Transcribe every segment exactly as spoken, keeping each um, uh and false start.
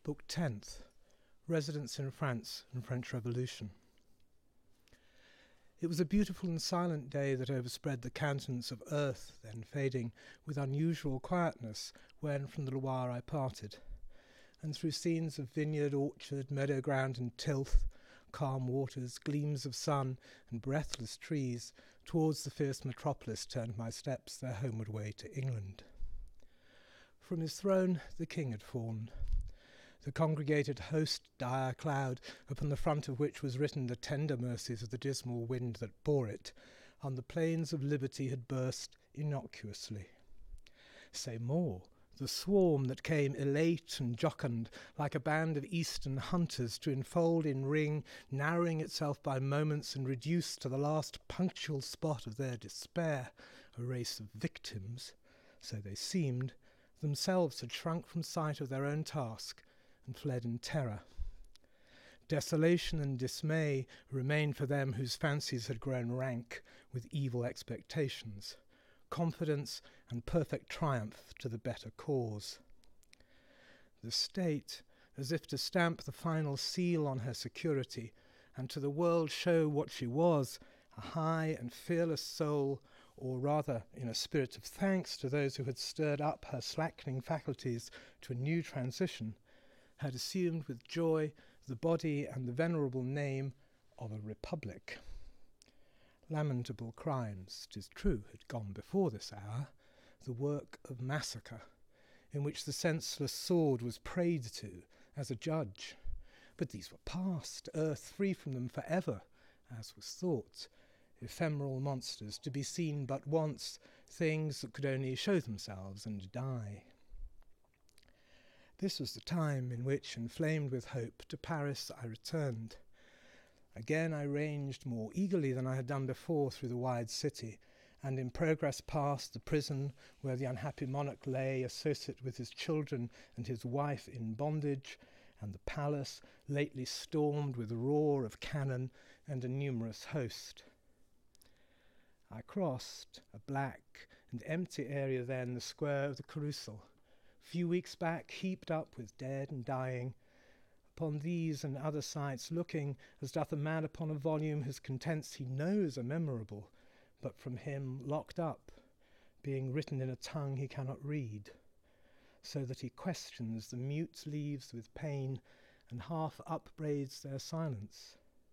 Book tenth, Residence in France and French Revolution. It was a beautiful and silent day that overspread the countenance of earth, then fading with unusual quietness when from the Loire I parted, and through scenes of vineyard, orchard, meadow ground and tilth, calm waters, gleams of sun, and breathless trees, towards the fierce metropolis turned my steps their homeward way to England. From his throne the king had fallen. The congregated host, dire cloud, upon the front of which was written the tender mercies of the dismal wind that bore it, on the plains of liberty had burst innocuously. Say more, the swarm that came elate and jocund, like a band of eastern hunters, to enfold in ring, narrowing itself by moments and reduce to the last punctual spot of their despair, a race of victims, so they seemed, themselves had shrunk from sight of their own task, and fled in terror. Desolation and dismay remained for them whose fancies had grown rank with evil expectations, confidence and perfect triumph to the better cause. The state, as if to stamp the final seal on her security, and to the world show what she was, a high and fearless soul, or rather in a spirit of thanks to those who had stirred up her slackening faculties to a new transition, had assumed with joy the body and the venerable name of a republic. Lamentable crimes, 'tis true, had gone before this hour, the work of massacre, in which the senseless sword was prayed to as a judge. But these were past, earth free from them for ever, as was thought, ephemeral monsters to be seen but once, things that could only show themselves and die. This was the time in which, inflamed with hope, to Paris I returned. Again I ranged more eagerly than I had done before through the wide city, and in progress past the prison where the unhappy monarch lay, associate with his children and his wife in bondage, and the palace, lately stormed with roar of cannon and a numerous host. I crossed a black and empty area then, the square of the Carrousel, few weeks back heaped up with dead and dying, upon these and other sights looking as doth a man upon a volume whose contents he knows are memorable, but from him locked up, being written in a tongue he cannot read, so that he questions the mute leaves with pain, and half upbraids their silence.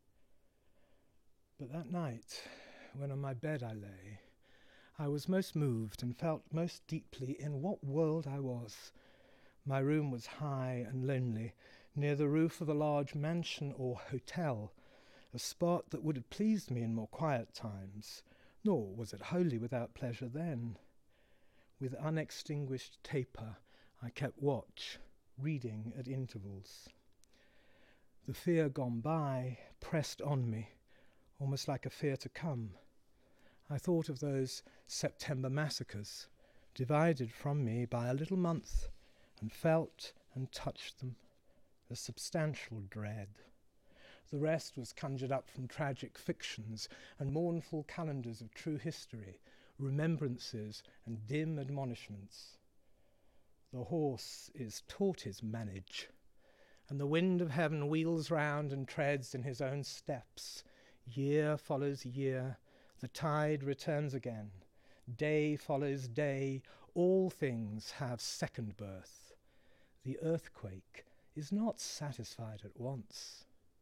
But that night, when on my bed I lay, I was most moved and felt most deeply in what world I was. My room was high and lonely, near the roof of a large mansion or hotel, a spot that would have pleased me in more quiet times, nor was it wholly without pleasure then. With unextinguished taper I kept watch, reading at intervals. The fear gone by pressed on me, almost like a fear to come. I thought of those September massacres, divided from me by a little month, and felt and touched them, a substantial dread. The rest was conjured up from tragic fictions and mournful calendars of true history, remembrances and dim admonishments. The horse is taught his manage, and the wind of heaven wheels round and treads in his own steps. Year follows year, the tide returns again. Day follows day, all things have second birth. The earthquake is not satisfied at once.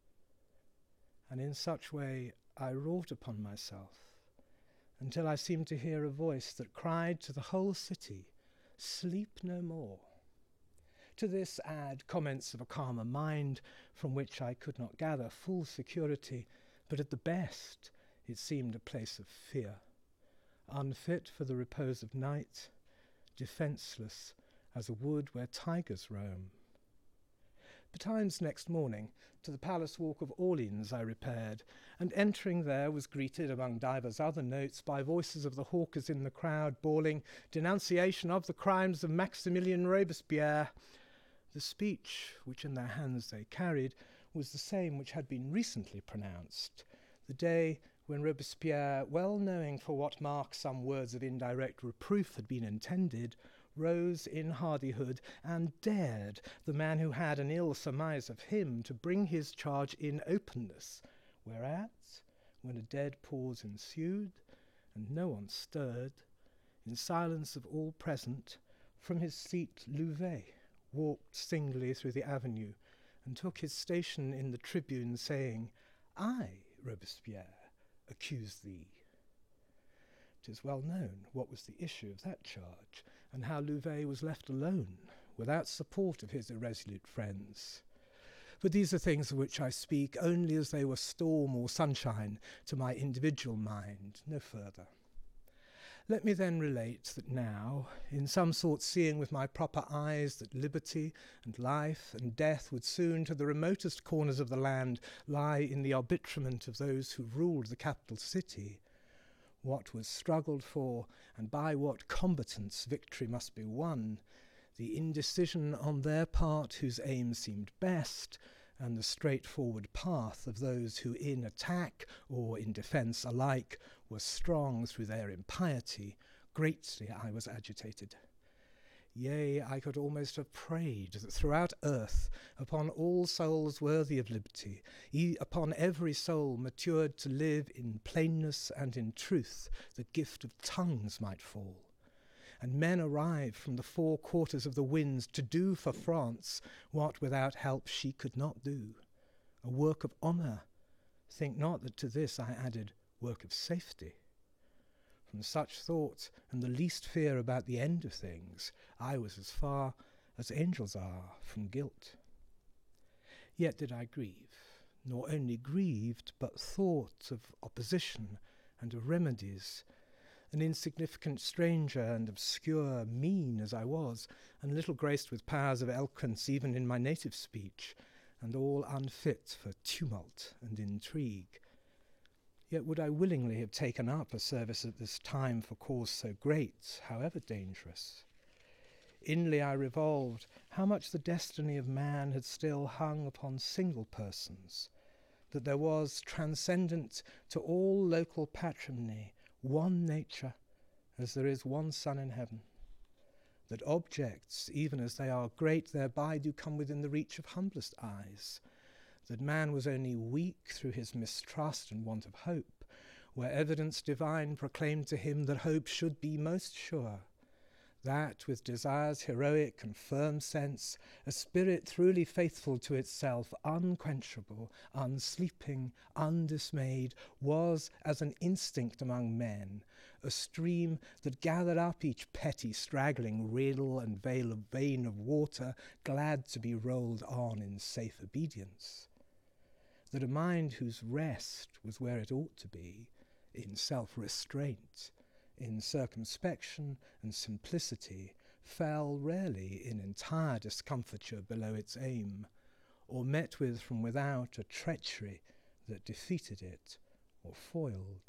And in such way I wrought upon myself, until I seemed to hear a voice that cried to the whole city, "Sleep no more." To this add comments of a calmer mind, from which I could not gather full security, but at the best it seemed a place of fear, unfit for the repose of night, defenceless as a wood where tigers roam. Betimes next morning to the palace walk of Orleans I repaired, and entering there was greeted among divers other notes by voices of the hawkers in the crowd bawling denunciation of the crimes of Maximilien Robespierre. The speech which in their hands they carried was the same which had been recently pronounced, the day when Robespierre, well knowing for what mark some words of indirect reproof had been intended, rose in hardihood, and dared the man who had an ill surmise of him to bring his charge in openness, whereat, when a dead pause ensued, and no one stirred, in silence of all present, from his seat Louvet walked singly through the avenue, and took his station in the tribune, saying, I, Robespierre, accuse thee. 'Tis well known what was the issue of that charge, and how Louvet was left alone, without support of his irresolute friends. But these are things of which I speak only as they were storm or sunshine to my individual mind, no further. Let me then relate that now, in some sort seeing with my proper eyes that liberty and life and death would soon to the remotest corners of the land lie in the arbitrament of those who ruled the capital city, what was struggled for, and by what combatants victory must be won, the indecision on their part whose aim seemed best, and the straightforward path of those who in attack or in defence alike were strong through their impiety, greatly I was agitated. Yea, I could almost have prayed that throughout earth, upon all souls worthy of liberty, e- upon every soul matured to live in plainness and in truth, the gift of tongues might fall, and men arrive from the four quarters of the winds to do for France what without help she could not do, a work of honour. Think not that to this I added work of safety. From such thought and the least fear about the end of things, I was as far as angels are from guilt. Yet did I grieve, nor only grieved, but thought of opposition and of remedies, an insignificant stranger and obscure, mean as I was, and little graced with powers of eloquence even in my native speech, and all unfit for tumult and intrigue. Yet would I willingly have taken up a service at this time for cause so great, however dangerous. Inly I revolved how much the destiny of man had still hung upon single persons, that there was transcendent to all local patrimony one nature, as there is one sun in heaven, that objects, even as they are great, thereby do come within the reach of humblest eyes, that man was only weak through his mistrust and want of hope, where evidence divine proclaimed to him that hope should be most sure, that with desires heroic and firm sense, a spirit truly faithful to itself, unquenchable, unsleeping, undismayed, was as an instinct among men, a stream that gathered up each petty straggling riddle and veil of vein of water, glad to be rolled on in safe obedience. That a mind whose rest was where it ought to be, in self-restraint, in circumspection and simplicity, fell rarely in entire discomfiture below its aim, or met with from without a treachery that defeated it or foiled.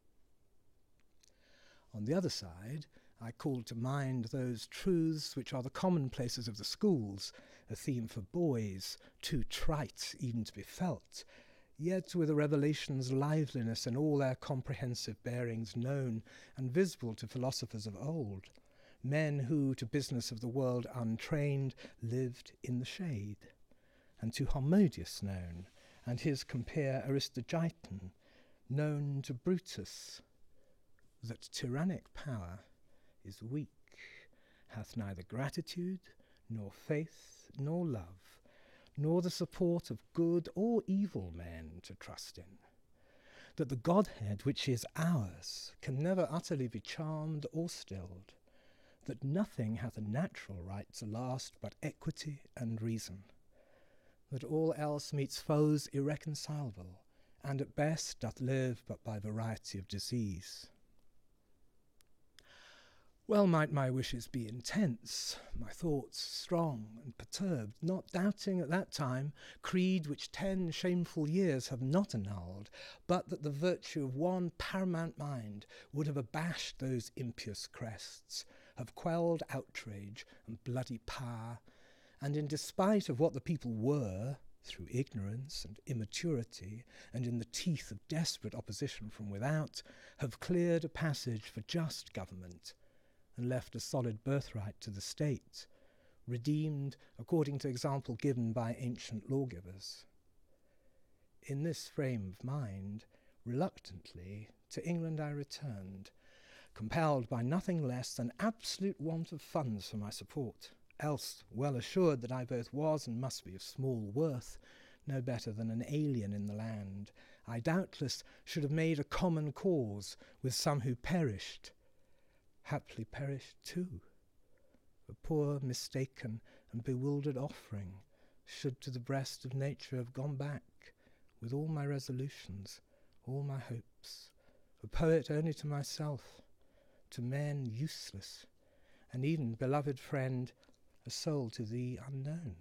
On the other side, I called to mind those truths which are the commonplaces of the schools, a theme for boys, too trite even to be felt, yet with a revelation's liveliness in all their comprehensive bearings known and visible to philosophers of old, men who, to business of the world untrained, lived in the shade, and to Harmodius known, and his compeer Aristogeiton, known to Brutus, that tyrannic power is weak, hath neither gratitude, nor faith, nor love, nor the support of good or evil men to trust in, that the Godhead which is ours can never utterly be charmed or stilled, that nothing hath a natural right to last but equity and reason, that all else meets foes irreconcilable, and at best doth live but by variety of disease. Well might my wishes be intense, my thoughts strong and perturbed, not doubting at that time creed which ten shameful years have not annulled, but that the virtue of one paramount mind would have abashed those impious crests, have quelled outrage and bloody power, and in despite of what the people were, through ignorance and immaturity, and in the teeth of desperate opposition from without, have cleared a passage for just government, and left a solid birthright to the state, redeemed according to example given by ancient lawgivers. In this frame of mind, reluctantly, to England I returned, compelled by nothing less than absolute want of funds for my support, else well assured that I both was and must be of small worth, no better than an alien in the land, I doubtless should have made a common cause with some who perished, haply perished too. A poor, mistaken, and bewildered offering should to the breast of nature have gone back, with all my resolutions, all my hopes, a poet only to myself, to men useless, and even, beloved friend, a soul to thee unknown.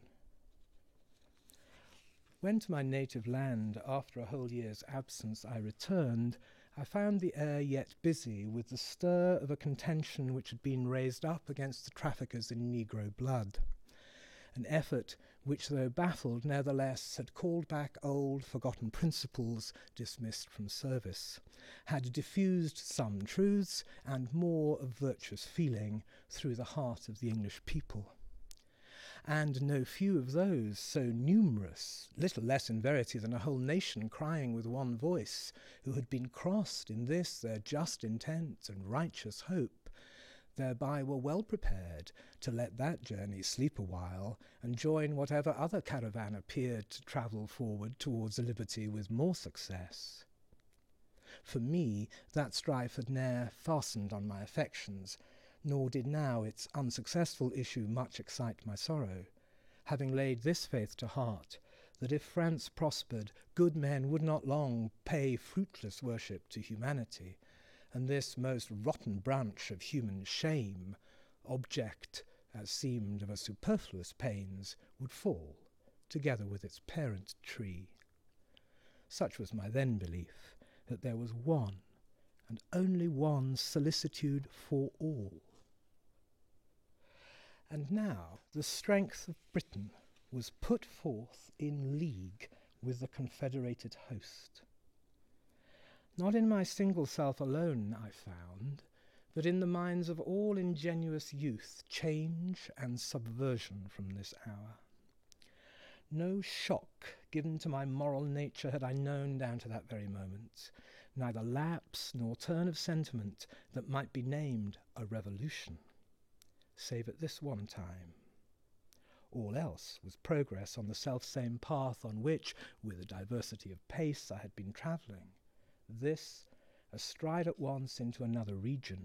When to my native land, after a whole year's absence, I returned, I found the air yet busy with the stir of a contention which had been raised up against the traffickers in Negro blood, an effort which, though baffled, nevertheless had called back old, forgotten principles dismissed from service, had diffused some truths and more of virtuous feeling through the heart of the English people. And no few of those, so numerous, little less in verity than a whole nation crying with one voice, who had been crossed in this their just intent and righteous hope, thereby were well prepared to let that journey sleep a while and join whatever other caravan appeared to travel forward towards a liberty with more success. For me, that strife had ne'er fastened on my affections, nor did now its unsuccessful issue much excite my sorrow, having laid this faith to heart, that if France prospered, good men would not long pay fruitless worship to humanity, and this most rotten branch of human shame, object, as seemed, of a superfluous pains, would fall, together with its parent tree. Such was my then belief, that there was one, and only one, solicitude for all. And now the strength of Britain was put forth in league with the confederated host. Not in my single self alone, I found, but in the minds of all ingenuous youth, change and subversion from this hour. No shock given to my moral nature had I known down to that very moment, neither lapse nor turn of sentiment that might be named a revolution, save at this one time. All else was progress on the self-same path on which, with a diversity of pace, I had been travelling, this a stride at once into another region.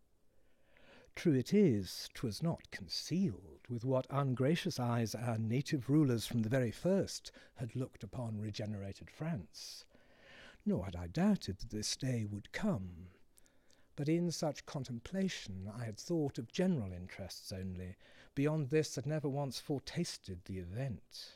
True it is, 'twas not concealed with what ungracious eyes our native rulers from the very first had looked upon regenerated France, nor had I doubted that this day would come. But in such contemplation I had thought of general interests only, beyond this had never once foretasted the event.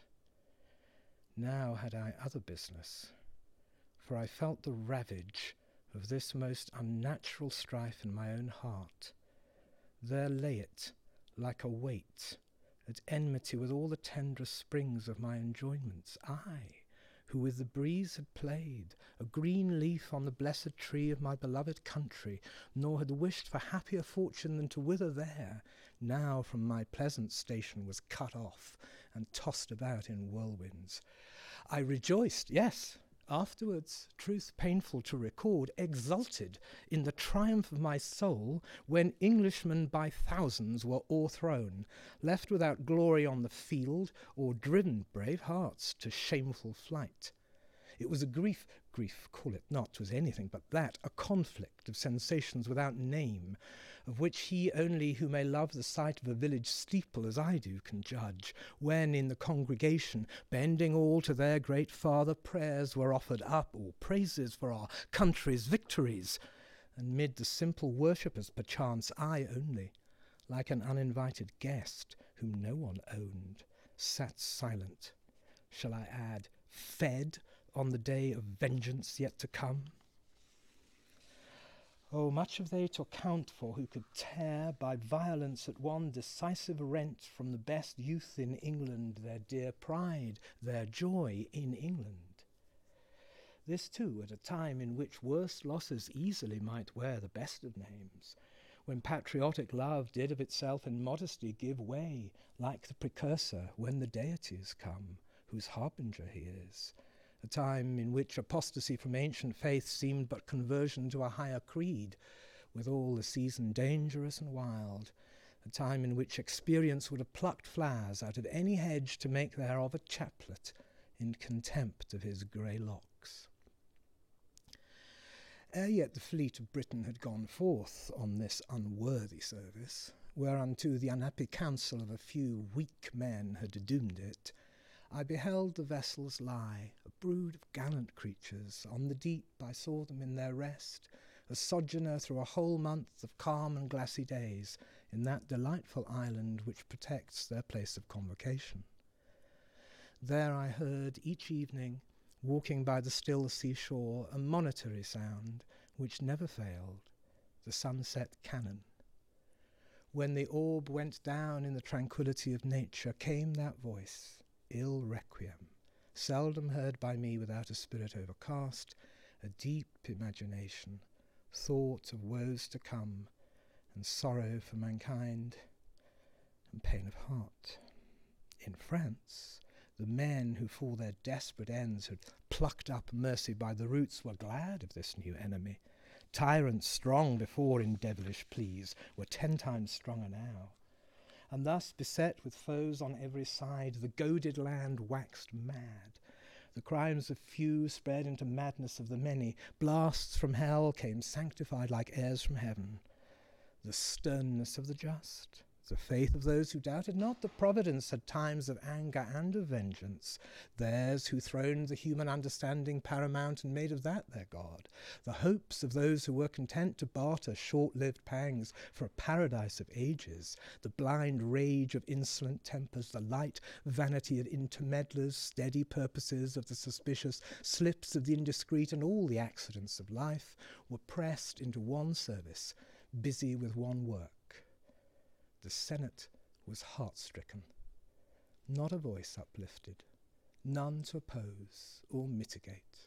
Now had I other business, for I felt the ravage of this most unnatural strife in my own heart. There lay it, like a weight, at enmity with all the tenderest springs of my enjoyments, I, who with the breeze had played, a green leaf on the blessed tree of my beloved country, nor had wished for happier fortune than to wither there, now from my pleasant station was cut off, and tossed about in whirlwinds. I rejoiced, yes, afterwards, truth painful to record, exulted in the triumph of my soul when Englishmen by thousands were o'erthrown, left without glory on the field, or driven brave hearts to shameful flight. It was a grief, grief call it not, 'twas anything but that, a conflict of sensations without name, of which he only who may love the sight of a village steeple as I do can judge, when in the congregation, bending all to their great Father, prayers were offered up, or praises for our country's victories, and mid the simple worshippers perchance I only, like an uninvited guest whom no one owned, sat silent, shall I add, fed on the day of vengeance yet to come? Oh, much have they to account for who could tear by violence at one decisive rent from the best youth in England their dear pride, their joy in England. This too at a time in which worse losses easily might wear the best of names, when patriotic love did of itself in modesty give way, like the precursor when the deities come, whose harbinger he is, a time in which apostasy from ancient faith seemed but conversion to a higher creed, with all the season dangerous and wild, a time in which experience would have plucked flowers out of any hedge to make thereof a chaplet, in contempt of his grey locks. Ere yet the fleet of Britain had gone forth on this unworthy service, whereunto the unhappy counsel of a few weak men had doomed it, I beheld the vessels lie, a brood of gallant creatures. On the deep I saw them in their rest, a sojourner through a whole month of calm and glassy days, in that delightful island which protects their place of convocation. There I heard each evening, walking by the still seashore, a monitory sound which never failed, the sunset cannon. When the orb went down in the tranquillity of nature, came that voice, ill requiem, seldom heard by me without a spirit overcast, a deep imagination, thought of woes to come, and sorrow for mankind, and pain of heart. In France, the men who for their desperate ends had plucked up mercy by the roots were glad of this new enemy. Tyrants strong before in devilish pleas were ten times stronger now. And thus, beset with foes on every side, the goaded land waxed mad. The crimes of few spread into madness of the many. Blasts from hell came sanctified like airs from heaven. The sternness of the just, the faith of those who doubted not that Providence had times of anger and of vengeance, theirs who throned the human understanding paramount and made of that their God, the hopes of those who were content to barter short-lived pangs for a paradise of ages, the blind rage of insolent tempers, the light vanity of intermeddlers, steady purposes of the suspicious, slips of the indiscreet, and all the accidents of life were pressed into one service, busy with one work. The Senate was heart-stricken. Not a voice uplifted, none to oppose or mitigate.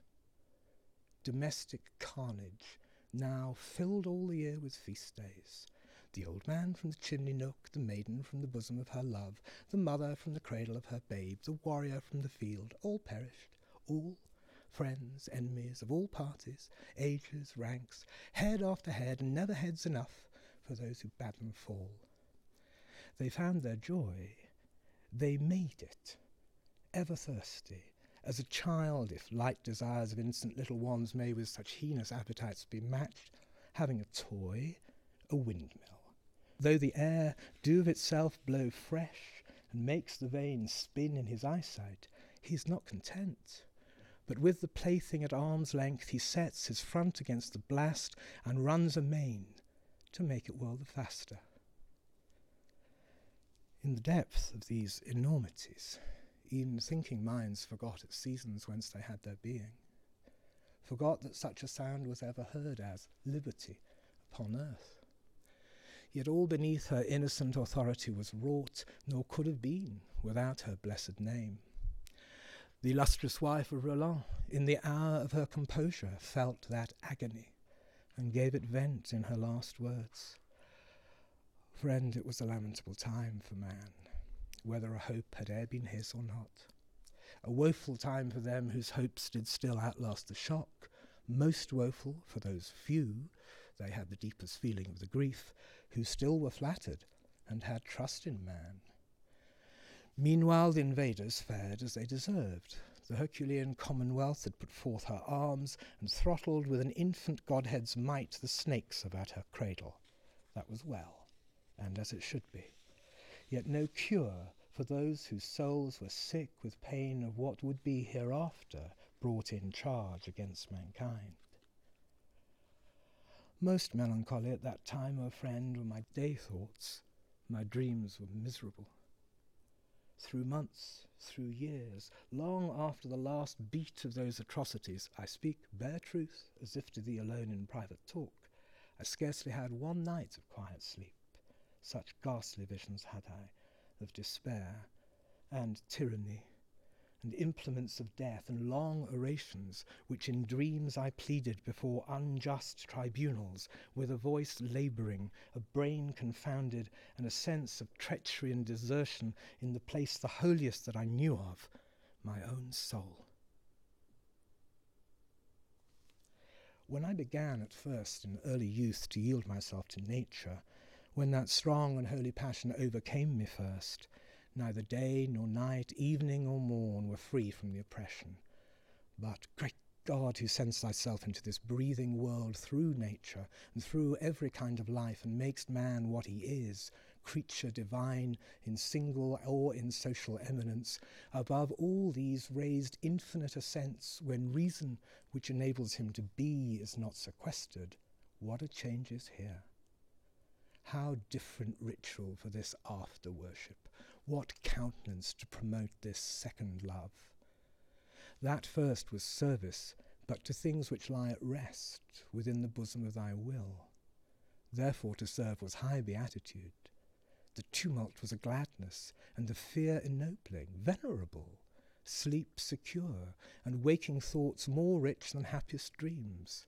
Domestic carnage now filled all the year with feast days. The old man from the chimney nook, the maiden from the bosom of her love, the mother from the cradle of her babe, the warrior from the field, all perished, all, friends, enemies of all parties, ages, ranks, head after head, and never heads enough for those who bade them fall. They found their joy, they made it, ever thirsty, as a child, if light desires of innocent little ones may with such heinous appetites be matched, having a toy, a windmill. Though the air do of itself blow fresh, and makes the veins spin in his eyesight, he is not content, but with the plaything at arm's length he sets his front against the blast, and runs amain, to make it whirl the faster. In the depth of these enormities, even thinking minds forgot at seasons whence they had their being, forgot that such a sound was ever heard as liberty upon earth. Yet all beneath her innocent authority was wrought, nor could have been without her blessed name. The illustrious wife of Roland, in the hour of her composure, felt that agony, and gave it vent in her last words. Friend, it was a lamentable time for man, whether a hope had e'er been his or not. A woeful time for them whose hopes did still outlast the shock, most woeful for those few, they had the deepest feeling of the grief, who still were flattered and had trust in man. Meanwhile the invaders fared as they deserved. The Herculean Commonwealth had put forth her arms and throttled with an infant godhead's might the snakes about her cradle. That was well, and as it should be. Yet no cure for those whose souls were sick with pain of what would be hereafter brought in charge against mankind. Most melancholy at that time, O friend, were my day thoughts. My dreams were miserable. Through months, through years, long after the last beat of those atrocities, I speak bare truth, as if to thee alone in private talk, I scarcely had one night of quiet sleep. Such ghastly visions had I, of despair, and tyranny, and implements of death, and long orations, which in dreams I pleaded before unjust tribunals, with a voice labouring, a brain confounded, and a sense of treachery and desertion in the place the holiest that I knew of, my own soul. When I began at first in early youth to yield myself to nature, when that strong and holy passion overcame me first, neither day nor night, evening or morn, were free from the oppression. But, great God, who sends thyself into this breathing world through nature and through every kind of life, and makes man what he is, creature divine in single or in social eminence, above all these raised infinite ascents, when reason which enables him to be is not sequestered, what a change is here! How different ritual for this after worship! What countenance to promote this second love! That first was service, but to things which lie at rest within the bosom of thy will. Therefore to serve was high beatitude. The tumult was a gladness, and the fear ennobling, venerable, sleep secure, and waking thoughts more rich than happiest dreams.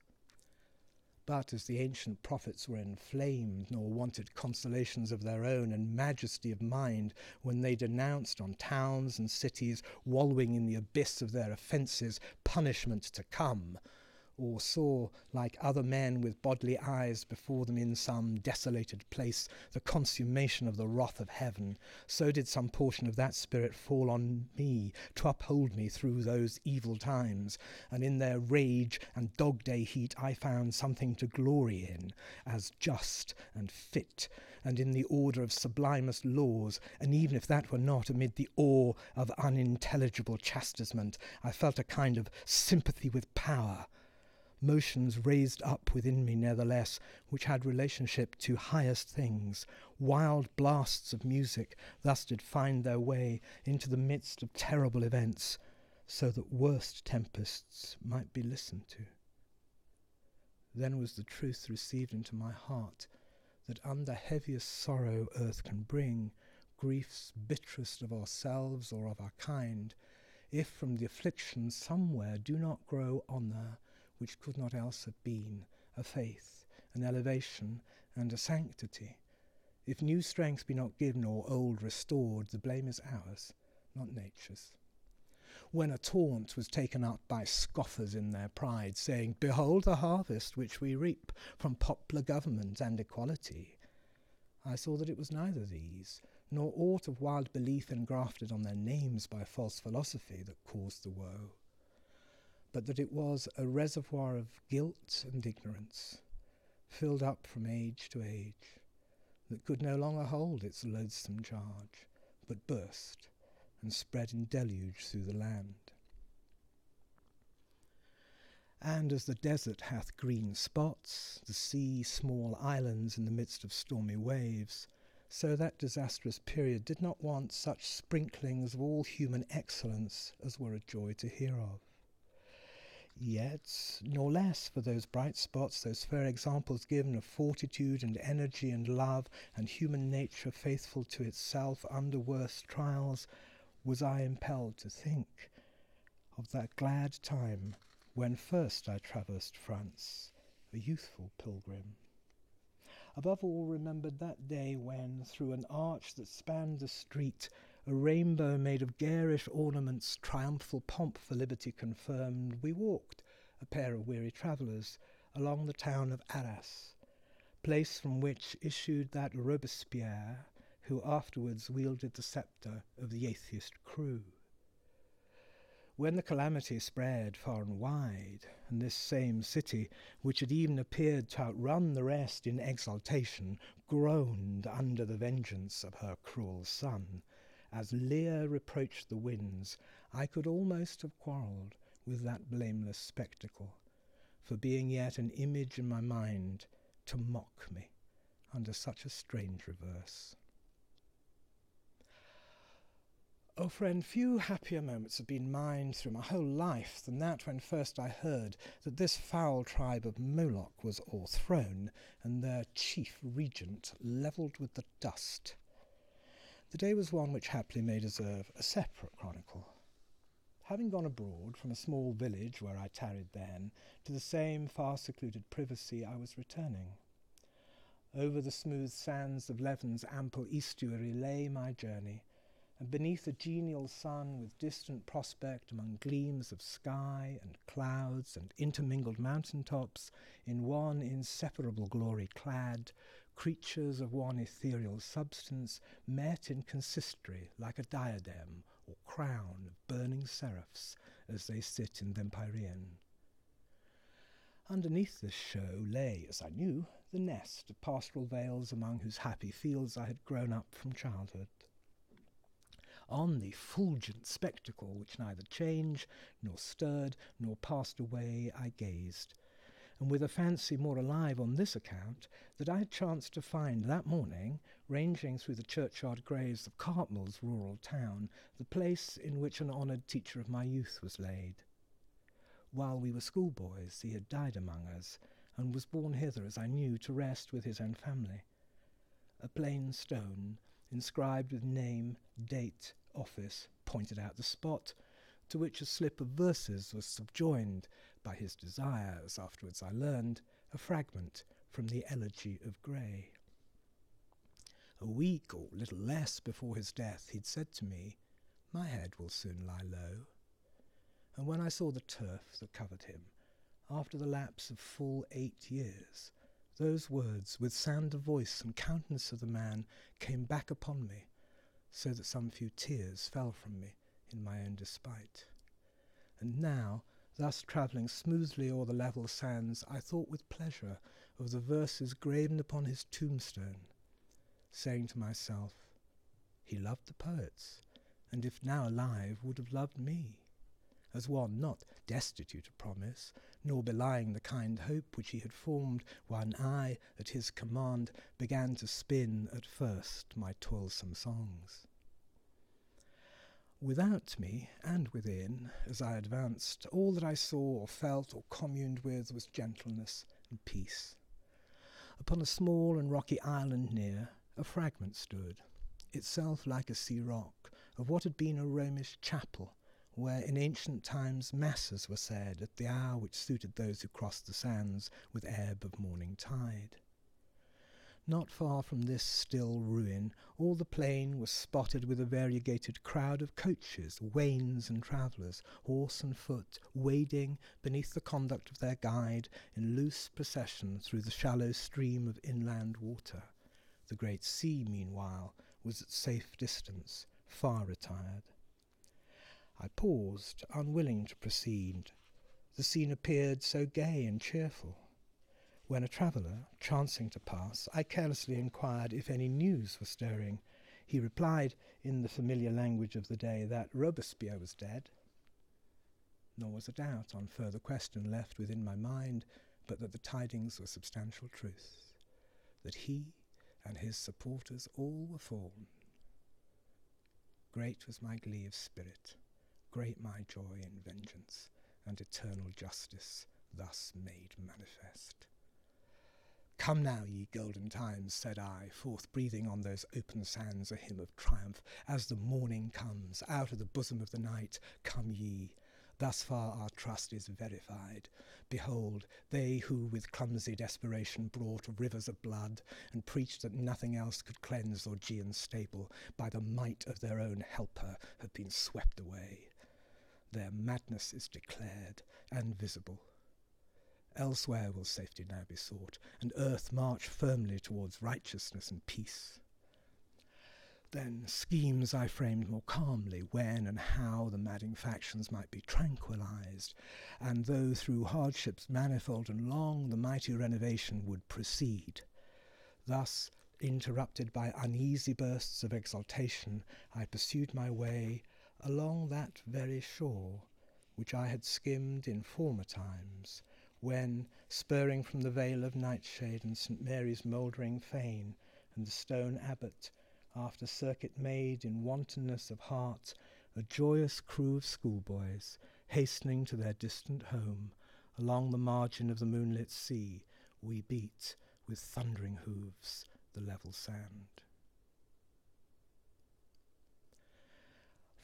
But as the ancient prophets were inflamed, nor wanted consolations of their own and majesty of mind, when they denounced on towns and cities, wallowing in the abyss of their offences, punishment to come, or saw, like other men with bodily eyes before them in some desolated place, the consummation of the wrath of heaven, so did some portion of that spirit fall on me to uphold me through those evil times, and in their rage and dog-day heat I found something to glory in, as just and fit, and in the order of sublimest laws, and even if that were not, amid the awe of unintelligible chastisement, I felt a kind of sympathy with power, motions raised up within me nevertheless, which had relationship to highest things. Wild blasts of music thus did find their way into the midst of terrible events, so that worst tempests might be listened to. Then was the truth received into my heart, that under heaviest sorrow earth can bring, griefs bitterest of ourselves or of our kind, if from the affliction somewhere do not grow honour, which could not else have been, a faith, an elevation, and a sanctity. If new strength be not given or old restored, the blame is ours, not nature's. When a taunt was taken up by scoffers in their pride, saying, "Behold the harvest which we reap from popular government and equality," I saw that it was neither these, nor aught of wild belief engrafted on their names by false philosophy that caused the woe, but that it was a reservoir of guilt and ignorance, filled up from age to age, that could no longer hold its loathsome charge, but burst and spread in deluge through the land. And as the desert hath green spots, the sea small islands in the midst of stormy waves, so that disastrous period did not want such sprinklings of all human excellence as were a joy to hear of. Yet, nor less for those bright spots, those fair examples given of fortitude and energy and love, and human nature faithful to itself under worst trials, was I impelled to think of that glad time when first I traversed France, a youthful pilgrim. Above all remembered that day when, through an arch that spanned the street, a rainbow made of garish ornaments, triumphal pomp for liberty confirmed, we walked, a pair of weary travellers, along the town of Arras, place from which issued that Robespierre who afterwards wielded the sceptre of the atheist crew. When the calamity spread far and wide, and this same city, which had even appeared to outrun the rest in exultation, groaned under the vengeance of her cruel son, as Lear reproached the winds, I could almost have quarrelled with that blameless spectacle, for being yet an image in my mind to mock me under such a strange reverse. O friend, few happier moments have been mine through my whole life than that when first I heard that this foul tribe of Moloch was o'erthrown, and their chief regent levelled with the dust. The day was one which haply may deserve a separate chronicle. Having gone abroad from a small village where I tarried then, to the same far-secluded privacy I was returning. Over the smooth sands of Leven's ample estuary lay my journey, and beneath a genial sun with distant prospect among gleams of sky and clouds and intermingled mountain tops, in one inseparable glory clad, creatures of one ethereal substance met in consistory like a diadem or crown of burning seraphs as they sit in th' empyrean. Underneath this show lay, as I knew, the nest of pastoral vales among whose happy fields I had grown up from childhood. On the fulgent spectacle, which neither changed, nor stirred, nor passed away, I gazed, and with a fancy more alive on this account, that I had chanced to find that morning, ranging through the churchyard graves of Cartmell's rural town, the place in which an honoured teacher of my youth was laid. While we were schoolboys, he had died among us, and was borne hither, as I knew, to rest with his own family. A plain stone, inscribed with name, date, office, pointed out the spot, to which a slip of verses was subjoined by his desire, as afterwards I learned, a fragment from the Elegy of Gray. A week or little less before his death, he'd said to me, "My head will soon lie low." And when I saw the turf that covered him, after the lapse of full eight years, those words, with sound of voice and countenance of the man, came back upon me, so that some few tears fell from me in my own despite. And now, thus travelling smoothly o'er the level sands, I thought with pleasure of the verses graven upon his tombstone, saying to myself, he loved the poets, and if now alive would have loved me, as one not destitute of promise, nor belying the kind hope which he had formed when I, at his command, began to spin at first my toilsome songs. Without me, and within, as I advanced, all that I saw or felt or communed with was gentleness and peace. Upon a small and rocky island near, a fragment stood, itself like a sea rock, of what had been a Romish chapel, where in ancient times masses were said at the hour which suited those who crossed the sands with ebb of morning tide. Not far from this still ruin, all the plain was spotted with a variegated crowd of coaches, wains and travellers, horse and foot, wading, beneath the conduct of their guide, in loose procession through the shallow stream of inland water. The great sea, meanwhile, was at safe distance, far retired. I paused, unwilling to proceed. The scene appeared so gay and cheerful. When a traveller, chancing to pass, I carelessly inquired if any news were stirring. He replied, in the familiar language of the day, that Robespierre was dead. Nor was a doubt on further question left within my mind, but that the tidings were substantial truth, that he and his supporters all were fallen. Great was my glee of spirit, great my joy in vengeance, and eternal justice thus made manifest. "Come now, ye golden times," said I, forth breathing on those open sands a hymn of triumph. "As the morning comes, out of the bosom of the night, come ye. Thus far our trust is verified. Behold, they who with clumsy desperation brought rivers of blood, and preached that nothing else could cleanse Augean's stable, by the might of their own helper have been swept away. Their madness is declared and visible. Elsewhere will safety now be sought, and earth march firmly towards righteousness and peace." Then schemes I framed more calmly, when and how the madding factions might be tranquillized, and though through hardships manifold and long the mighty renovation would proceed. Thus, interrupted by uneasy bursts of exultation, I pursued my way along that very shore which I had skimmed in former times, when, spurring from the vale of Nightshade and St Mary's mouldering fane, and the stone abbot, after circuit made in wantonness of heart, a joyous crew of schoolboys, hastening to their distant home, along the margin of the moonlit sea, we beat with thundering hooves the level sand.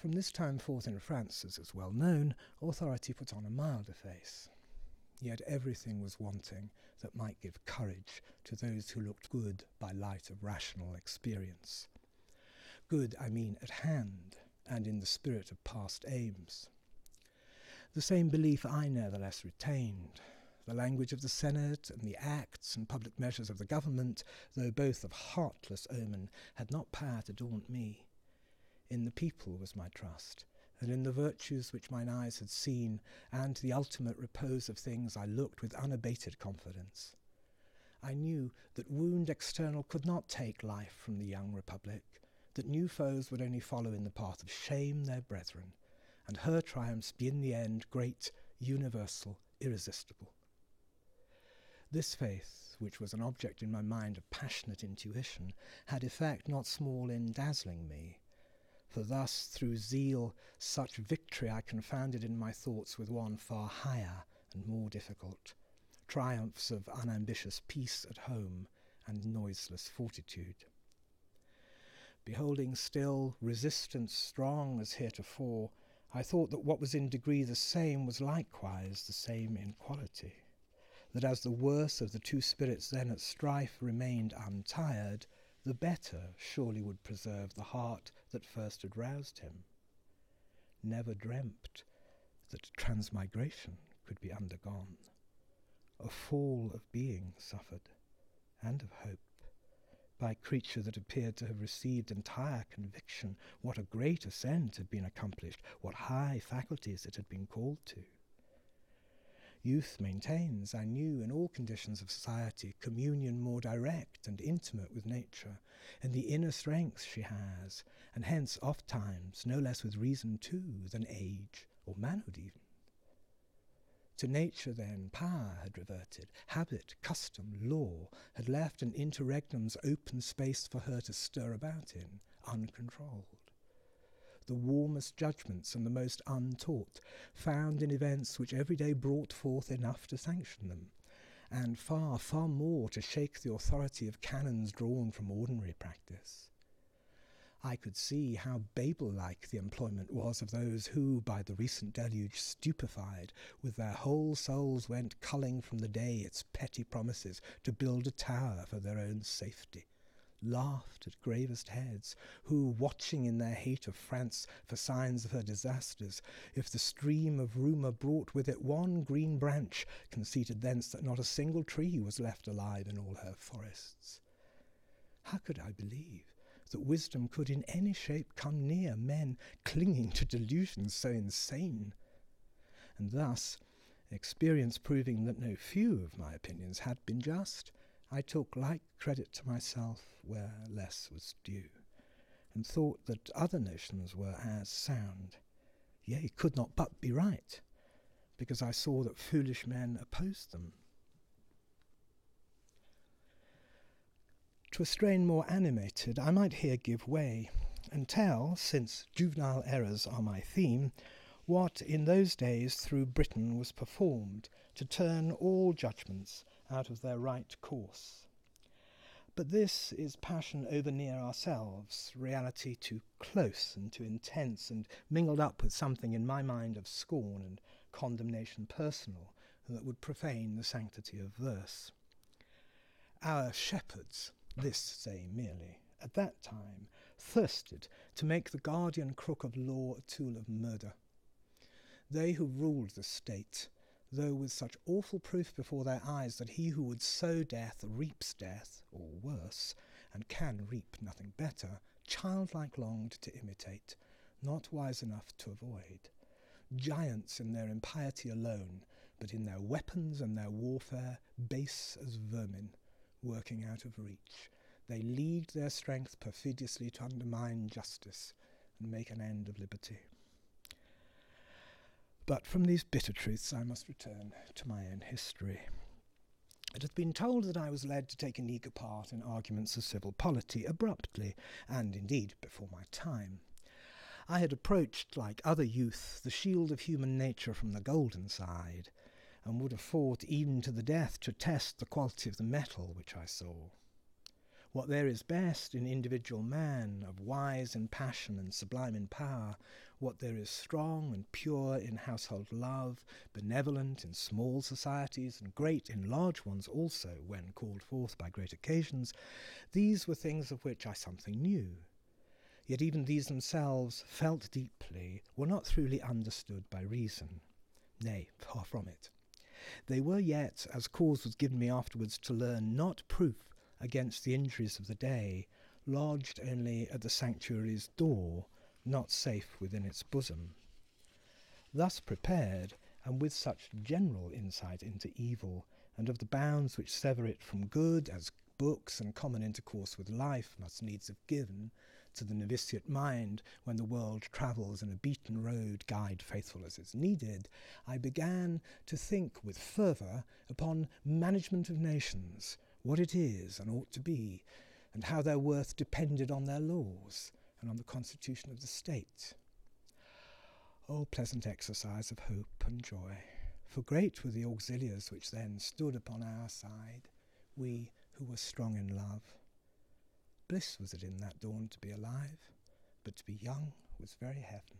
From this time forth in France, as is well known, authority put on a milder face. Yet everything was wanting that might give courage to those who looked good by light of rational experience. Good, I mean, at hand, and in the spirit of past aims. The same belief I nevertheless retained. The language of the Senate and the acts and public measures of the government, though both of heartless omen, had not power to daunt me. In the people was my trust, and in the virtues which mine eyes had seen, and the ultimate repose of things I looked with unabated confidence. I knew that wound external could not take life from the young republic, that new foes would only follow in the path of shame their brethren, and her triumphs be in the end great, universal, irresistible. This faith, which was an object in my mind of passionate intuition, had effect not small in dazzling me, for thus through zeal such victory I confounded in my thoughts with one far higher and more difficult, triumphs of unambitious peace at home and noiseless fortitude. Beholding still resistance strong as heretofore, I thought that what was in degree the same was likewise the same in quality, that as the worse of the two spirits then at strife remained untired, the better surely would preserve the heart that first had roused him. Never dreamt that transmigration could be undergone, a fall of being suffered, and of hope, by creature that appeared to have received entire conviction what a great ascent had been accomplished, what high faculties it had been called to. Youth maintains, I knew, in all conditions of society, communion more direct and intimate with nature, and the inner strength she has, and hence oft times no less with reason too than age or manhood even. To nature then power had reverted, habit, custom, law had left an interregnum's open space for her to stir about in, uncontrolled. The warmest judgments and the most untaught found in events which every day brought forth enough to sanction them, and far, far more to shake the authority of canons drawn from ordinary practice. I could see how Babel-like the employment was of those who, by the recent deluge stupefied, with their whole souls went culling from the day its petty promises to build a tower for their own safety, laughed at gravest heads, who, watching in their hate of France for signs of her disasters, if the stream of rumour brought with it one green branch, conceited thence that not a single tree was left alive in all her forests. How could I believe that wisdom could in any shape come near men clinging to delusions so insane? And thus, experience proving that no few of my opinions had been just, I took like credit to myself where less was due, and thought that other notions were as sound, yea, could not but be right, because I saw that foolish men opposed them. To a strain more animated, I might here give way, and tell, since juvenile errors are my theme, what in those days through Britain was performed to turn all judgments out of their right course. But this is passion over near ourselves, reality too close and too intense, and mingled up with something in my mind of scorn and condemnation personal that would profane the sanctity of verse. Our shepherds, this say merely, at that time thirsted to make the guardian crook of law a tool of murder. They who ruled the state, though with such awful proof before their eyes that he who would sow death reaps death, or worse, and can reap nothing better, childlike longed to imitate, not wise enough to avoid. Giants in their impiety alone, but in their weapons and their warfare, base as vermin, working out of reach. They lead their strength perfidiously to undermine justice and make an end of liberty. But from these bitter truths I must return to my own history. It hath been told that I was led to take an eager part in arguments of civil polity abruptly, and indeed before my time. I had approached, like other youth, the shield of human nature from the golden side, and would have fought even to the death to test the quality of the metal which I saw. what there is best in individual man, of wise in passion and sublime in power, what there is strong and pure in household love, benevolent in small societies, and great in large ones also, when called forth by great occasions, these were things of which I something knew. Yet even these themselves, felt deeply, were not truly understood by reason. Nay, far from it. They were yet, as cause was given me afterwards to learn, not proof against the injuries of the day, lodged only at the sanctuary's door, not safe within its bosom. Thus prepared, and with such general insight into evil, and of the bounds which sever it from good, as books and common intercourse with life must needs have given, to the novitiate mind, when the world travels in a beaten road guide faithful as is needed, I began to think with fervour upon management of nations, what it is and ought to be, and how their worth depended on their laws, and on the constitution of the state. O pleasant exercise of hope and joy! For great were the auxiliars which then stood upon our side, we who were strong in love. Bliss was it in that dawn to be alive, but to be young was very heaven.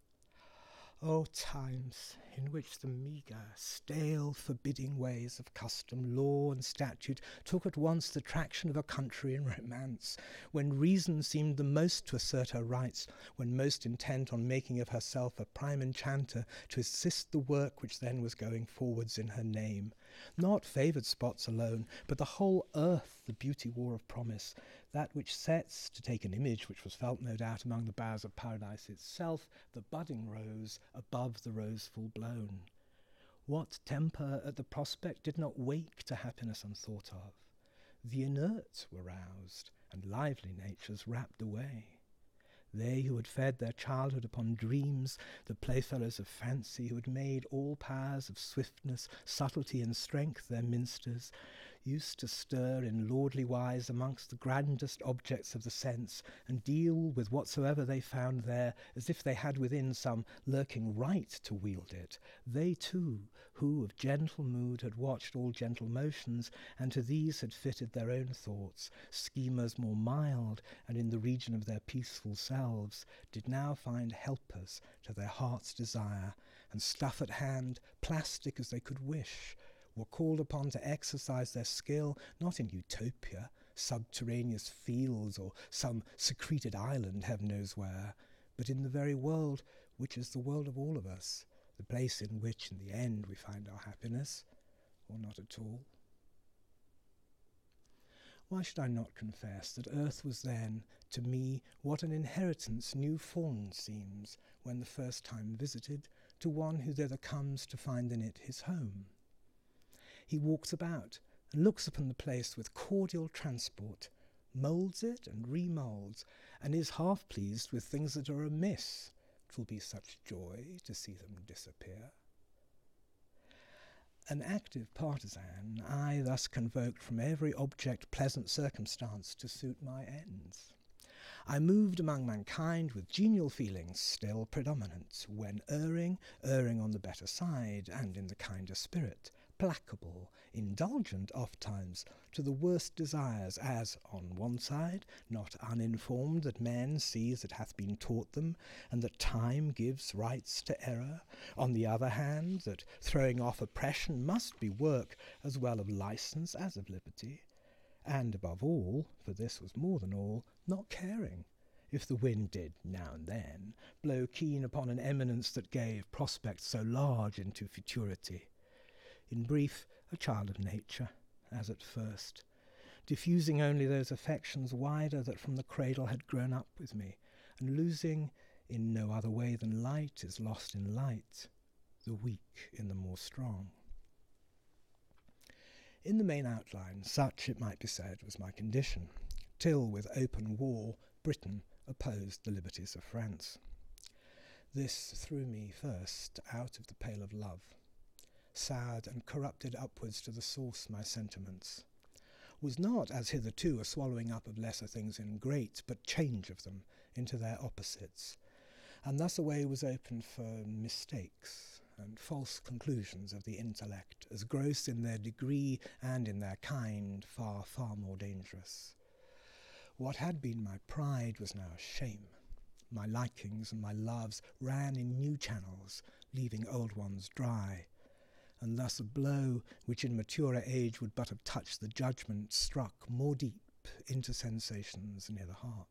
O times in which the meagre, stale, forbidding ways of custom, law, and statute took at once the traction of a country in romance, when reason seemed the most to assert her rights, when most intent on making of herself a prime enchanter to assist the work which then was going forwards in her name. Not favoured spots alone, but the whole earth the beauty wore of promise, that which sets, to take an image which was felt no doubt among the boughs of paradise itself, the budding rose above the rose full blown. What temper at the prospect did not wake to happiness unthought of? The inert were roused, and lively natures rapt away. They who had fed their childhood upon dreams, the playfellows of fancy, who had made all powers of swiftness, subtlety, and strength their minsters, used to stir in lordly wise amongst the grandest objects of the sense, and deal with whatsoever they found there, as if they had within some lurking right to wield it. They too, who of gentle mood had watched all gentle motions, and to these had fitted their own thoughts, schemers more mild, and in the region of their peaceful selves, did now find helpers to their heart's desire, and stuff at hand, plastic as they could wish, were called upon to exercise their skill not in utopia, subterraneous fields, or some secreted island heaven knows where, but in the very world which is the world of all of us, the place in which in the end we find our happiness, or not at all. Why should I not confess that earth was then, to me, what an inheritance new fallen seems, when the first time visited, to one who thither comes to find in it his home? He walks about, and looks upon the place with cordial transport, moulds it and remoulds, and is half pleased with things that are amiss. 'Twill be such joy to see them disappear. An active partisan, I thus convoked from every object pleasant circumstance to suit my ends. I moved among mankind with genial feelings still predominant, when erring, erring on the better side, and in the kinder spirit, placable, indulgent oft-times to the worst desires, as, on one side, not uninformed that men sees it hath been taught them, and that time gives rights to error; on the other hand, that throwing off oppression must be work as well of licence as of liberty; and above all, for this was more than all, not caring if the wind did, now and then, blow keen upon an eminence that gave prospects so large into futurity. In brief, a child of nature, as at first, diffusing only those affections wider that from the cradle had grown up with me, and losing, in no other way than light is lost in light, the weak in the more strong. In the main outline, such, it might be said, was my condition, till with open war Britain opposed the liberties of France. This threw me first out of the pale of love, soured and corrupted upwards to the source my sentiments, was not, as hitherto, a swallowing up of lesser things in great, but change of them into their opposites, and thus a way was opened for mistakes and false conclusions of the intellect, as gross in their degree and in their kind, far, far more dangerous. What had been my pride was now a shame. My likings and my loves ran in new channels, leaving old ones dry, and thus a blow which in maturer age would but have touched the judgment struck more deep into sensations near the heart.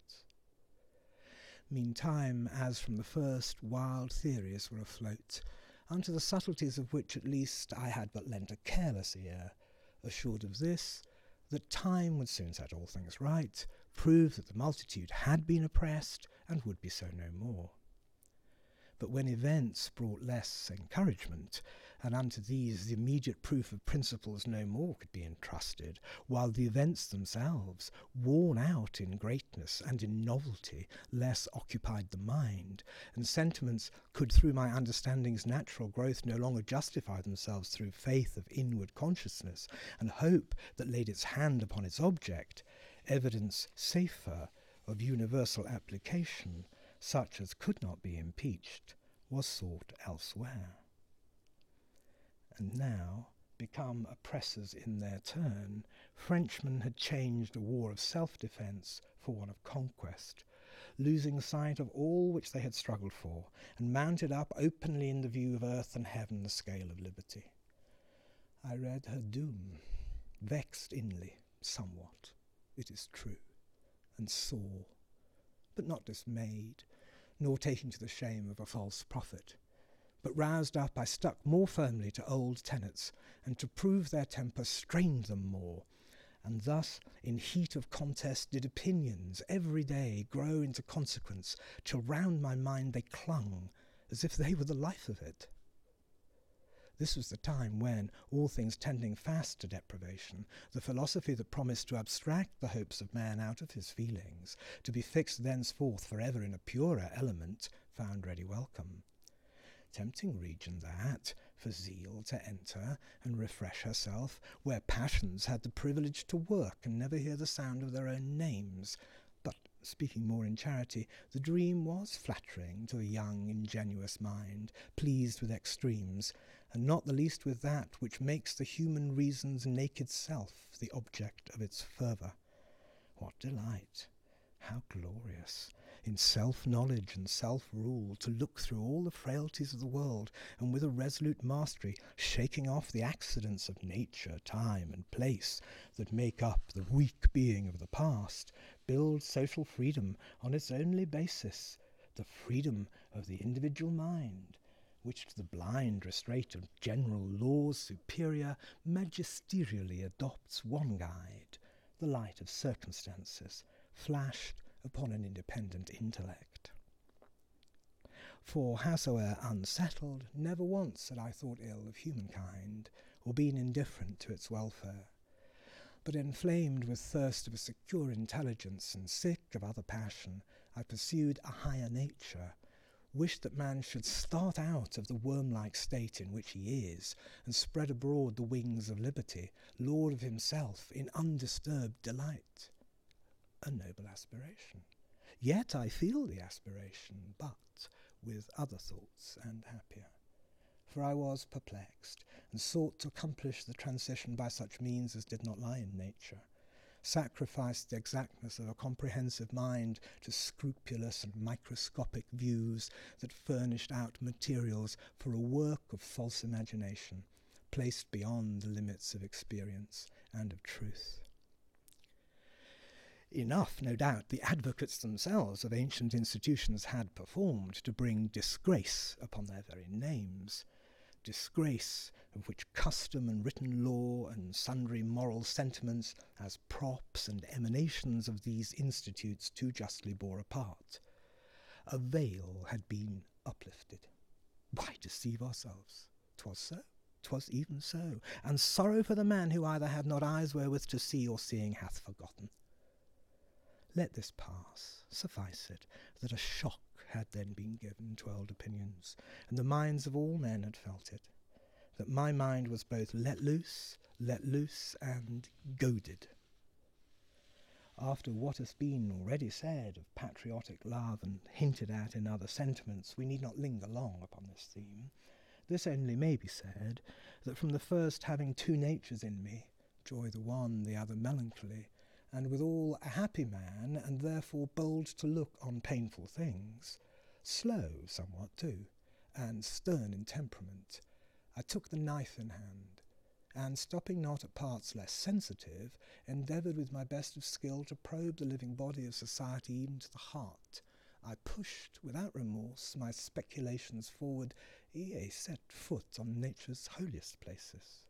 Meantime, as from the first wild theories were afloat, unto the subtleties of which at least I had but lent a careless ear, assured of this, that time would soon set all things right, prove that the multitude had been oppressed, and would be so no more. But when events brought less encouragement, and unto these the immediate proof of principles no more could be entrusted, while the events themselves, worn out in greatness and in novelty, less occupied the mind, and sentiments could through my understanding's natural growth no longer justify themselves through faith of inward consciousness, and hope that laid its hand upon its object, evidence safer of universal application, such as could not be impeached, was sought elsewhere. And now, become oppressors in their turn, Frenchmen had changed a war of self-defence for one of conquest, losing sight of all which they had struggled for, and mounted up openly in the view of earth and heaven the scale of liberty. I read her doom, vexed inly, somewhat, it is true, and sore, but not dismayed, nor taking to the shame of a false prophet. But roused up, I stuck more firmly to old tenets, and to prove their temper strained them more, and thus in heat of contest did opinions every day grow into consequence, till round my mind they clung, as if they were the life of it. This was the time when, all things tending fast to deprivation, the philosophy that promised to abstract the hopes of man out of his feelings, to be fixed thenceforth for ever in a purer element, found ready welcome. Tempting region that, for zeal to enter and refresh herself, where passions had the privilege to work and never hear the sound of their own names. But, speaking more in charity, the dream was flattering to the young, ingenuous mind, pleased with extremes, and not the least with that which makes the human reason's naked self the object of its fervour. What delight! How glorious! In self-knowledge and self-rule, to look through all the frailties of the world, and with a resolute mastery, shaking off the accidents of nature, time, and place, that make up the weak being of the past, build social freedom on its only basis, the freedom of the individual mind, which to the blind restraint of general laws superior, magisterially adopts one guide, the light of circumstances, flashed upon an independent intellect. For howsoe'er unsettled, never once had I thought ill of humankind, or been indifferent to its welfare, but inflamed with thirst of a secure intelligence, and sick of other passion, I pursued a higher nature, wished that man should start out of the worm-like state in which he is, and spread abroad the wings of liberty, lord of himself in undisturbed delight. A noble aspiration. Yet I feel the aspiration, but with other thoughts and happier. For I was perplexed, and sought to accomplish the transition by such means as did not lie in nature, sacrificed the exactness of a comprehensive mind to scrupulous and microscopic views that furnished out materials for a work of false imagination, placed beyond the limits of experience and of truth. Enough, no doubt, the advocates themselves of ancient institutions had performed to bring disgrace upon their very names, disgrace of which custom and written law and sundry moral sentiments as props and emanations of these institutes too justly bore a part. A veil had been uplifted. Why deceive ourselves? 'Twas so, 'twas even so, and sorrow for the man who either had not eyes wherewith to see, or seeing hath forgotten. Let this pass, suffice it, that a shock had then been given to old opinions, and the minds of all men had felt it, that my mind was both let loose, let loose, and goaded. After what has been already said of patriotic love and hinted at in other sentiments, we need not linger long upon this theme. This only may be said, that from the first having two natures in me, joy the one, the other melancholy, and withal a happy man, and therefore bold to look on painful things, slow somewhat too, and stern in temperament, I took the knife in hand, and, stopping not at parts less sensitive, endeavoured with my best of skill to probe the living body of society even to the heart. I pushed, without remorse, my speculations forward, ere set foot on nature's holiest places.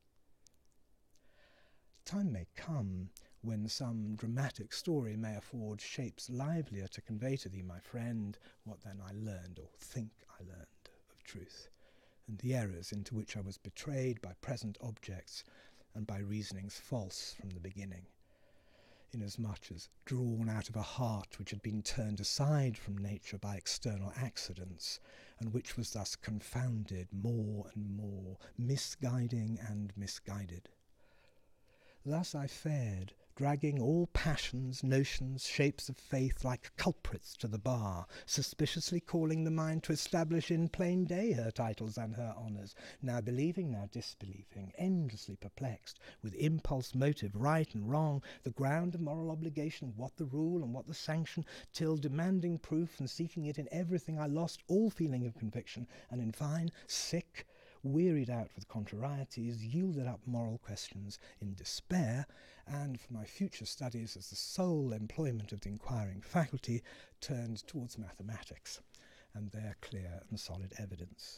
Time may come when some dramatic story may afford shapes livelier to convey to thee, my friend, what then I learned, or think I learned, of truth, and the errors into which I was betrayed by present objects and by reasonings false from the beginning, inasmuch as drawn out of a heart which had been turned aside from nature by external accidents, and which was thus confounded more and more, misguiding and misguided. Thus I fared, dragging all passions, notions, shapes of faith like culprits to the bar, suspiciously calling the mind to establish in plain day her titles and her honours, now believing, now disbelieving, endlessly perplexed, with impulse, motive, right and wrong, the ground of moral obligation, what the rule and what the sanction, till demanding proof and seeking it in everything, I lost all feeling of conviction, and in fine, sick, wearied out with contrarieties, yielded up moral questions in despair, and for my future studies as the sole employment of the inquiring faculty, turned towards mathematics, and their clear and solid evidence.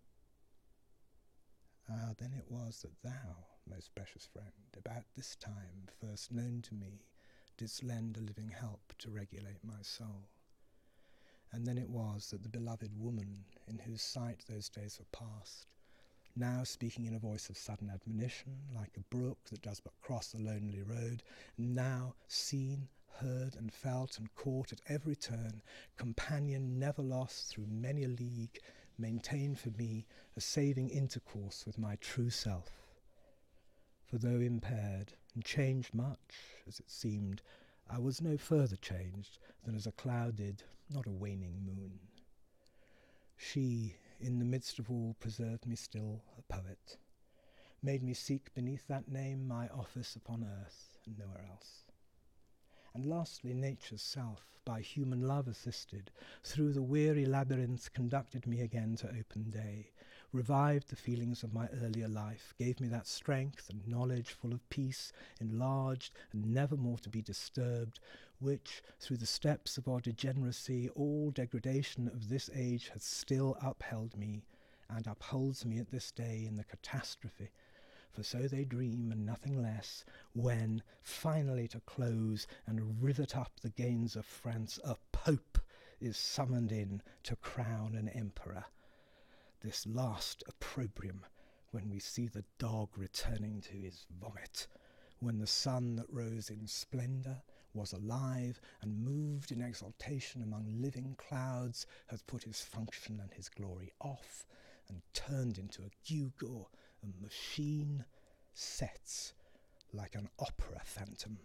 Ah, then it was that thou, most precious friend, about this time, first known to me, didst lend a living help to regulate my soul. And then it was that the beloved woman, in whose sight those days were past, now speaking in a voice of sudden admonition, like a brook that does but cross a lonely road, now seen, heard, and felt, and caught at every turn, companion never lost through many a league, maintained for me a saving intercourse with my true self. For though impaired, and changed much, as it seemed, I was no further changed than as a clouded, not a waning moon. She, in the midst of all, preserved me still a poet, made me seek beneath that name my office upon earth and nowhere else. And lastly, nature's self, by human love assisted, through the weary labyrinth conducted me again to open day, revived the feelings of my earlier life, gave me that strength and knowledge full of peace, enlarged and never more to be disturbed, which, through the steps of our degeneracy, all degradation of this age hath still upheld me, and upholds me at this day in the catastrophe. For so they dream, and nothing less, when, finally to close and rivet up the gains of France, a Pope is summoned in to crown an emperor. This last opprobrium, when we see the dog returning to his vomit, when the sun that rose in splendour, was alive, and moved in exaltation among living clouds, hath put his function and his glory off, and turned into a gewgaw, a machine, sets like an opera phantom.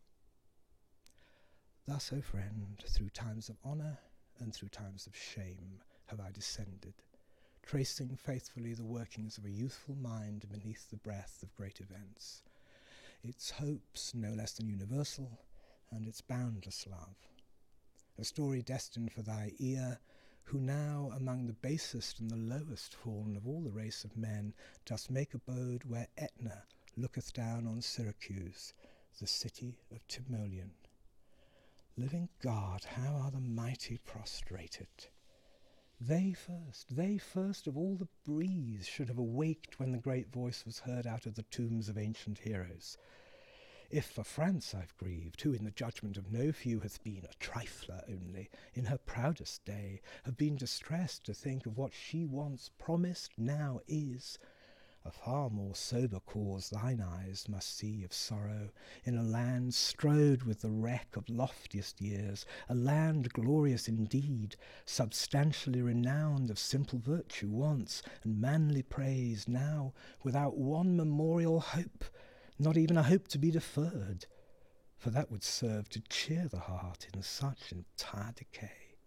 Thus, O friend, through times of honour and through times of shame have I descended, tracing faithfully the workings of a youthful mind beneath the breath of great events, its hopes no less than universal, and its boundless love. A story destined for thy ear, who now among the basest and the lowest fallen of all the race of men dost make abode where Etna looketh down on Syracuse, the city of Timoleon. Living God, how are the mighty prostrated! They first, they first of all the breeze should have awaked when the great voice was heard out of the tombs of ancient heroes. If for France I've grieved, who in the judgment of no few hath been a trifler only, in her proudest day, have been distressed to think of what she once promised now is, a far more sober cause thine eyes must see of sorrow, in a land strowed with the wreck of loftiest years, a land glorious indeed, substantially renowned of simple virtue once, and manly praise now, without one memorial hope, not even a hope to be deferred, for that would serve to cheer the heart in such entire decay.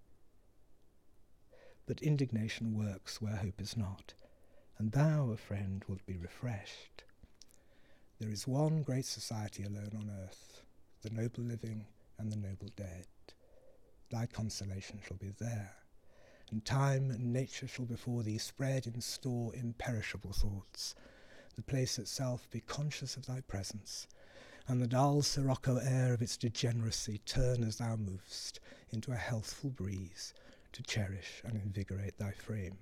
But indignation works where hope is not, and thou, a friend, wilt be refreshed. There is one great society alone on earth, the noble living and the noble dead. Thy consolation shall be there, and time and nature shall before thee spread in store imperishable thoughts. The place itself be conscious of thy presence, and the dull sirocco air of its degeneracy turn as thou movest into a healthful breeze to cherish and invigorate thy frame.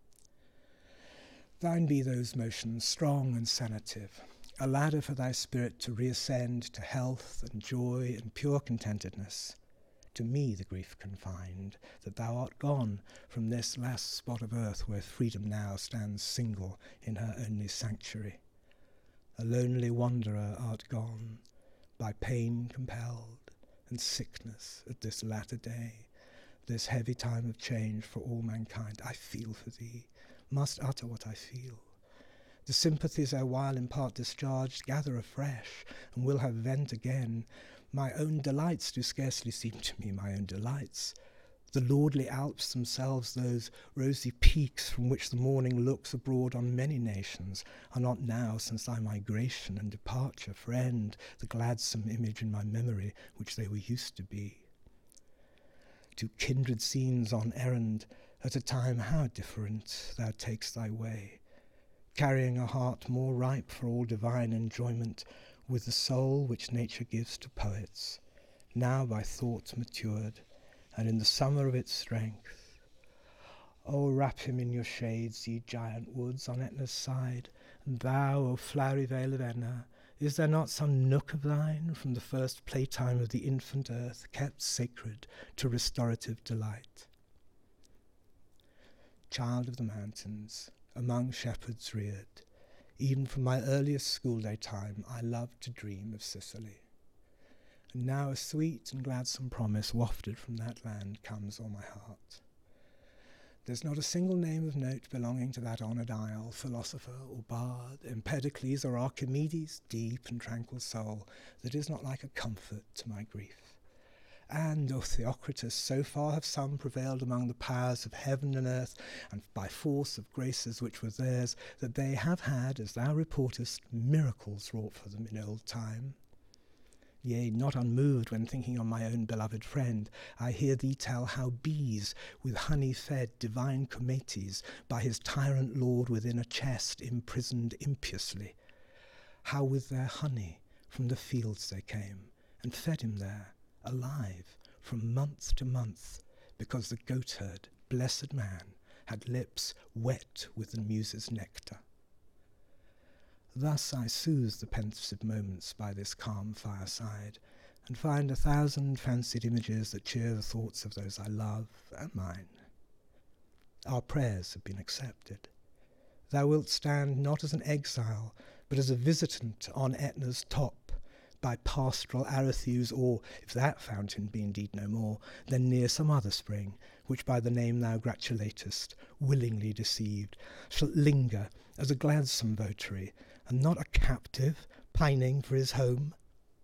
Thine be those motions strong and sanative, a ladder for thy spirit to reascend to health and joy and pure contentedness. To me the grief confined, that thou art gone from this last spot of earth where freedom now stands single in her only sanctuary. A lonely wanderer art gone, by pain compelled, and sickness at this latter day, this heavy time of change for all mankind. I feel for thee, must utter what I feel. The sympathies erewhile in part discharged gather afresh, and will have vent again. My own delights do scarcely seem to me my own delights. The lordly Alps themselves, those rosy peaks from which the morning looks abroad on many nations, are not now, since thy migration and departure, friend, the gladsome image in my memory which they were used to be. To kindred scenes on errand, at a time how different thou takest thy way, carrying a heart more ripe for all divine enjoyment, with the soul which nature gives to poets, now by thought matured, and in the summer of its strength. O wrap him in your shades, ye giant woods on Etna's side, and thou, O flowery vale of Etna, is there not some nook of thine, from the first playtime of the infant earth, kept sacred to restorative delight? Child of the mountains, among shepherds reared, even from my earliest school-day time I loved to dream of Sicily. And now a sweet and gladsome promise wafted from that land comes on my heart. There's not a single name of note belonging to that honoured isle, philosopher or bard, Empedocles or Archimedes, deep and tranquil soul, that is not like a comfort to my grief. And, O Theocritus, so far have some prevailed among the powers of heaven and earth, and by force of graces which were theirs, that they have had, as thou reportest, miracles wrought for them in old time. Yea, not unmoved when thinking on my own beloved friend, I hear thee tell how bees, with honey fed divine Cometes, by his tyrant lord within a chest imprisoned impiously, how with their honey from the fields they came, and fed him there, alive, from month to month, because the goatherd, blessed man, had lips wet with the muse's nectar. Thus I soothe the pensive moments by this calm fireside, and find a thousand fancied images that cheer the thoughts of those I love and mine. Our prayers have been accepted. Thou wilt stand not as an exile, but as a visitant on Etna's top, by pastoral Arethusa, or, if that fountain be indeed no more, then near some other spring, which by the name thou gratulatest, willingly deceived, shalt linger as a gladsome votary, and not a captive pining for his home.